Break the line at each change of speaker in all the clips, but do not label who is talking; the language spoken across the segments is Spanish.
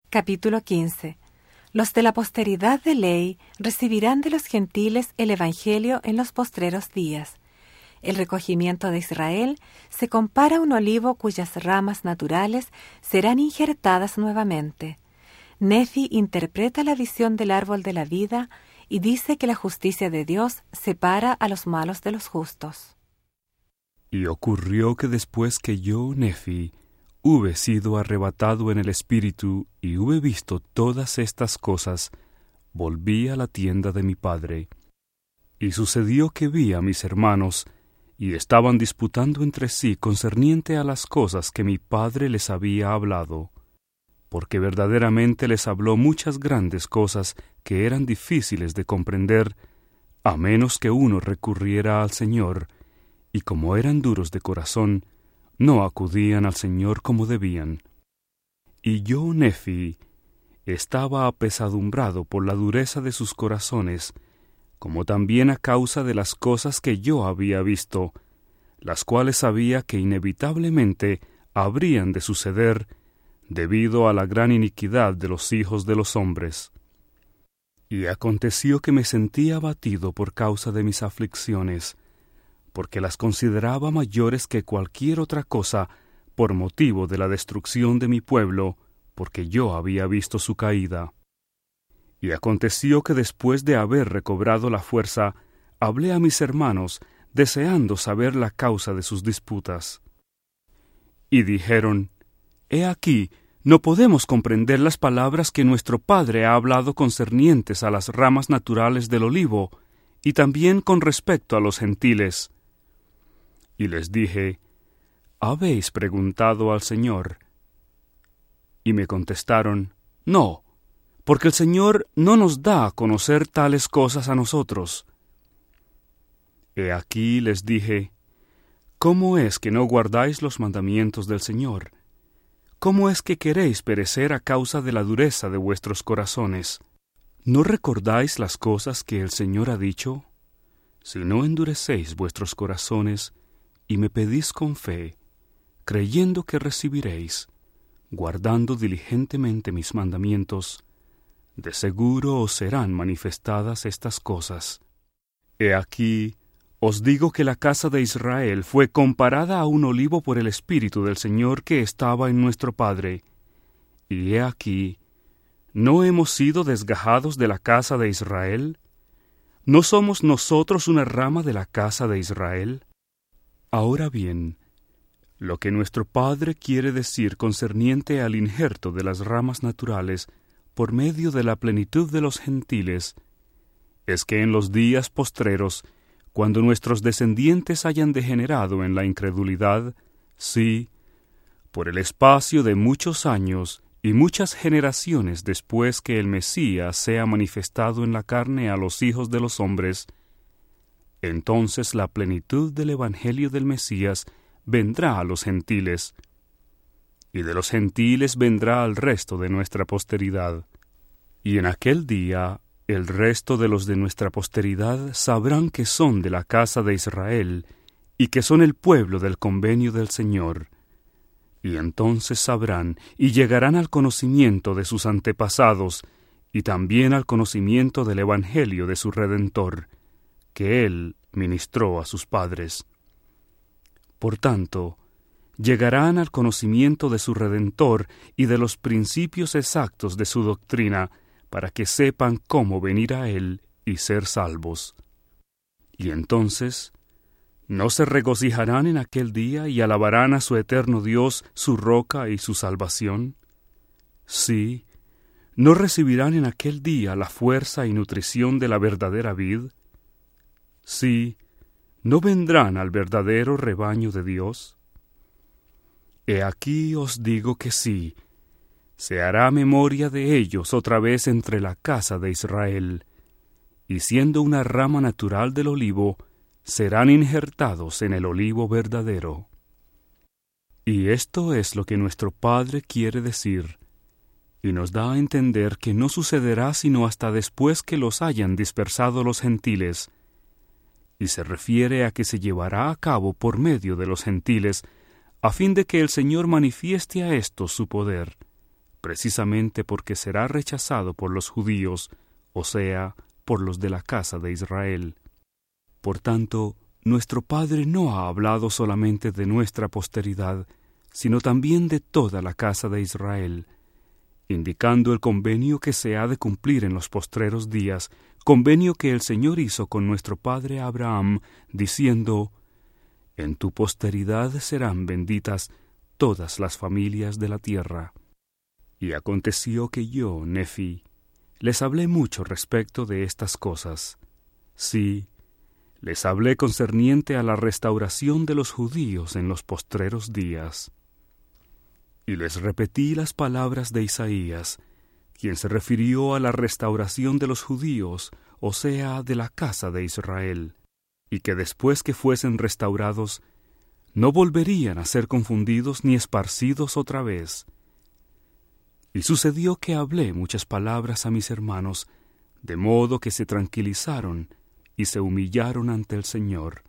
Capítulo 15. Los de la posteridad de ley recibirán de los gentiles el Evangelio en los postreros días. El recogimiento de Israel se compara a un olivo cuyas ramas naturales serán injertadas nuevamente. Nefi interpreta la visión del árbol de la vida y dice que la justicia de Dios separa a los malos de los justos.
Y ocurrió que después que yo, Nefi, hube sido arrebatado en el espíritu y hube visto todas estas cosas, volví a la tienda de mi padre. Y sucedió que vi a mis hermanos, y estaban disputando entre sí concerniente a las cosas que mi padre les había hablado, porque verdaderamente les habló muchas grandes cosas que eran difíciles de comprender, a menos que uno recurriera al Señor, y como eran duros de corazón, no acudían al Señor como debían. Y yo, Nefi, estaba apesadumbrado por la dureza de sus corazones, como también a causa de las cosas que yo había visto, las cuales sabía que inevitablemente habrían de suceder debido a la gran iniquidad de los hijos de los hombres. Y aconteció que me sentía abatido por causa de mis aflicciones, porque las consideraba mayores que cualquier otra cosa por motivo de la destrucción de mi pueblo, porque yo había visto su caída. Y aconteció que después de haber recobrado la fuerza, hablé a mis hermanos, deseando saber la causa de sus disputas. Y dijeron: He aquí, no podemos comprender las palabras que nuestro padre ha hablado concernientes a las ramas naturales del olivo, y también con respecto a los gentiles. Y les dije: ¿Habéis preguntado al Señor? Y me contestaron: No, porque el Señor no nos da a conocer tales cosas a nosotros. He aquí, les dije, ¿cómo es que no guardáis los mandamientos del Señor? ¿Cómo es que queréis perecer a causa de la dureza de vuestros corazones? ¿No recordáis las cosas que el Señor ha dicho? Si no endurecéis vuestros corazones, y me pedís con fe, creyendo que recibiréis, guardando diligentemente mis mandamientos, de seguro os serán manifestadas estas cosas. He aquí, os digo que la casa de Israel fue comparada a un olivo por el Espíritu del Señor que estaba en nuestro Padre. Y he aquí, ¿no hemos sido desgajados de la casa de Israel? ¿No somos nosotros una rama de la casa de Israel? Ahora bien, lo que nuestro Padre quiere decir concerniente al injerto de las ramas naturales por medio de la plenitud de los gentiles, es que en los días postreros, cuando nuestros descendientes hayan degenerado en la incredulidad, sí, por el espacio de muchos años y muchas generaciones después que el Mesías sea manifestado en la carne a los hijos de los hombres, entonces la plenitud del Evangelio del Mesías vendrá a los gentiles, y de los gentiles vendrá al resto de nuestra posteridad. Y en aquel día el resto de los de nuestra posteridad sabrán que son de la casa de Israel, y que son el pueblo del convenio del Señor. Y entonces sabrán y llegarán al conocimiento de sus antepasados, y también al conocimiento del Evangelio de su Redentor, que Él ministró a sus padres. Por tanto, llegarán al conocimiento de su Redentor y de los principios exactos de su doctrina, para que sepan cómo venir a Él y ser salvos. Y entonces, ¿no se regocijarán en aquel día y alabarán a su eterno Dios, su roca y su salvación? Sí, ¿no recibirán en aquel día la fuerza y nutrición de la verdadera vid? Sí, ¿no vendrán al verdadero rebaño de Dios? He aquí os digo que sí, se hará memoria de ellos otra vez entre la casa de Israel, y siendo una rama natural del olivo, serán injertados en el olivo verdadero. Y esto es lo que nuestro Padre quiere decir, y nos da a entender que no sucederá sino hasta después que los hayan dispersado los gentiles, y se refiere a que se llevará a cabo por medio de los gentiles, a fin de que el Señor manifieste a estos su poder, precisamente porque será rechazado por los judíos, o sea, por los de la casa de Israel. Por tanto, nuestro Padre no ha hablado solamente de nuestra posteridad, sino también de toda la casa de Israel, indicando el convenio que se ha de cumplir en los postreros días, convenio que el Señor hizo con nuestro padre Abraham, diciendo: «En tu posteridad serán benditas todas las familias de la tierra». Y aconteció que yo, Nefi, les hablé mucho respecto de estas cosas. Sí, les hablé concerniente a la restauración de los judíos en los postreros días. Y les repetí las palabras de Isaías, quien se refirió a la restauración de los judíos, o sea, de la casa de Israel, y que después que fuesen restaurados, no volverían a ser confundidos ni esparcidos otra vez. Y sucedió que hablé muchas palabras a mis hermanos, de modo que se tranquilizaron y se humillaron ante el Señor.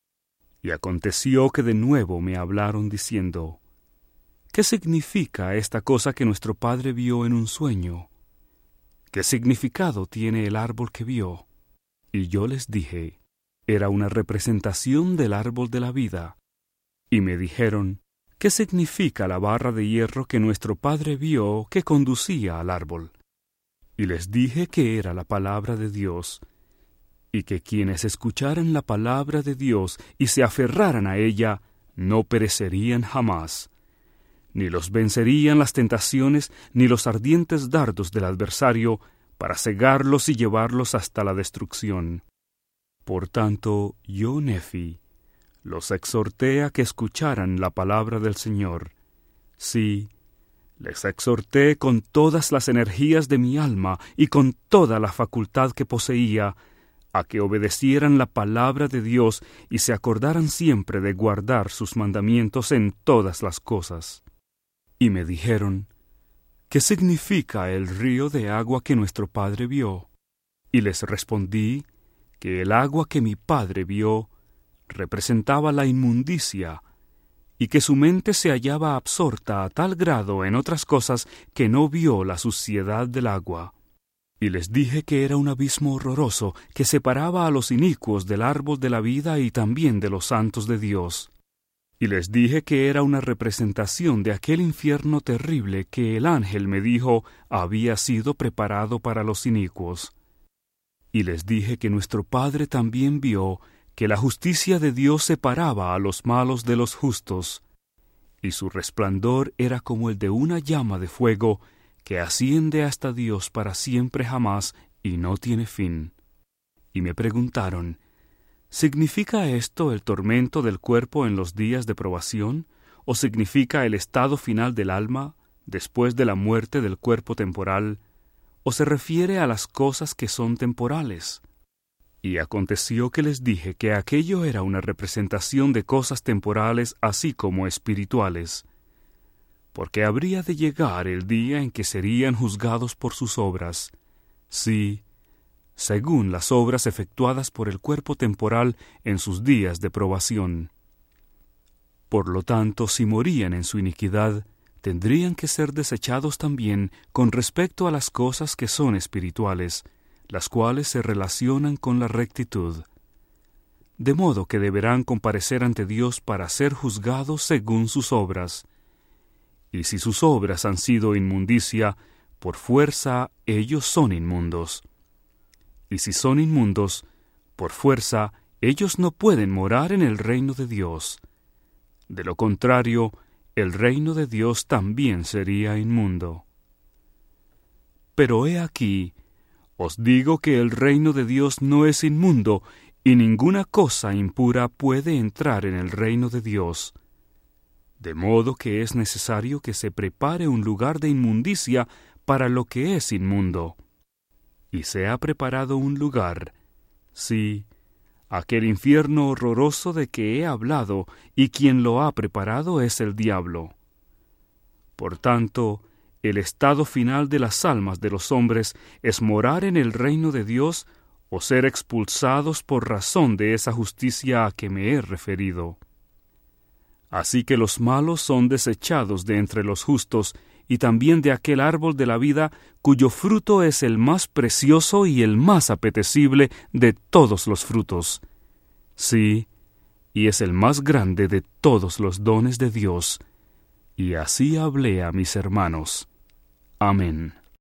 Y aconteció que de nuevo me hablaron diciendo: «¿Qué significa esta cosa que nuestro padre vio en un sueño? ¿Qué significado tiene el árbol que vio?» Y yo les dije: «Era una representación del árbol de la vida». Y me dijeron: «¿Qué significa la barra de hierro que nuestro padre vio que conducía al árbol?» Y les dije que era la palabra de Dios, y que quienes escucharan la palabra de Dios y se aferraran a ella, no perecerían jamás, ni los vencerían las tentaciones ni los ardientes dardos del adversario para cegarlos y llevarlos hasta la destrucción. Por tanto, yo, Nefi, los exhorté a que escucharan la palabra del Señor. Sí, les exhorté con todas las energías de mi alma y con toda la facultad que poseía, a que obedecieran la palabra de Dios y se acordaran siempre de guardar sus mandamientos en todas las cosas. Y me dijeron: «¿Qué significa el río de agua que nuestro padre vio?» Y les respondí que el agua que mi padre vio representaba la inmundicia, y que su mente se hallaba absorta a tal grado en otras cosas que no vio la suciedad del agua. Y les dije que era un abismo horroroso que separaba a los inicuos del árbol de la vida y también de los santos de Dios. Y les dije que era una representación de aquel infierno terrible que el ángel me dijo había sido preparado para los inicuos. Y les dije que nuestro Padre también vio que la justicia de Dios separaba a los malos de los justos, y su resplandor era como el de una llama de fuego que asciende hasta Dios para siempre jamás y no tiene fin. Y me preguntaron: ¿significa esto el tormento del cuerpo en los días de probación, o significa el estado final del alma después de la muerte del cuerpo temporal, o se refiere a las cosas que son temporales? Y aconteció que les dije que aquello era una representación de cosas temporales así como espirituales, porque habría de llegar el día en que serían juzgados por sus obras, sí, según las obras efectuadas por el cuerpo temporal en sus días de probación. Por lo tanto, si morían en su iniquidad, tendrían que ser desechados también con respecto a las cosas que son espirituales, las cuales se relacionan con la rectitud. De modo que deberán comparecer ante Dios para ser juzgados según sus obras. Y si sus obras han sido inmundicia, por fuerza ellos son inmundos. Y si son inmundos, por fuerza ellos no pueden morar en el reino de Dios. De lo contrario, el reino de Dios también sería inmundo. Pero he aquí, os digo que el reino de Dios no es inmundo, y ninguna cosa impura puede entrar en el reino de Dios. De modo que es necesario que se prepare un lugar de inmundicia para lo que es inmundo. Y se ha preparado un lugar, sí, aquel infierno horroroso de que he hablado, y quien lo ha preparado es el diablo. Por tanto, el estado final de las almas de los hombres es morar en el reino de Dios o ser expulsados por razón de esa justicia a que me he referido. Así que los malos son desechados de entre los justos y también de aquel árbol de la vida cuyo fruto es el más precioso y el más apetecible de todos los frutos. Sí, y es el más grande de todos los dones de Dios. Y así hablé a mis hermanos. Amén.